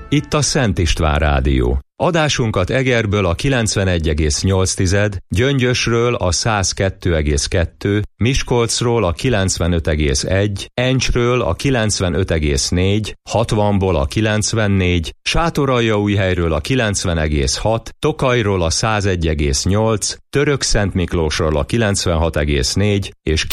Itt a Szent István Rádió. Adásunkat Egerből a kilencvenegy egész nyolc, Gyöngyösről a száz kettő egész kettő, Miskolcról a kilencvenöt egész egy, Encsről a kilencvenöt egész négy, hatvanból a kilencvennégy, Sátoraljaújhelyről a kilencven egész hat, Tokajról a száz egy egész nyolc, Törökszentmiklósról a kilencvenhat egész négy és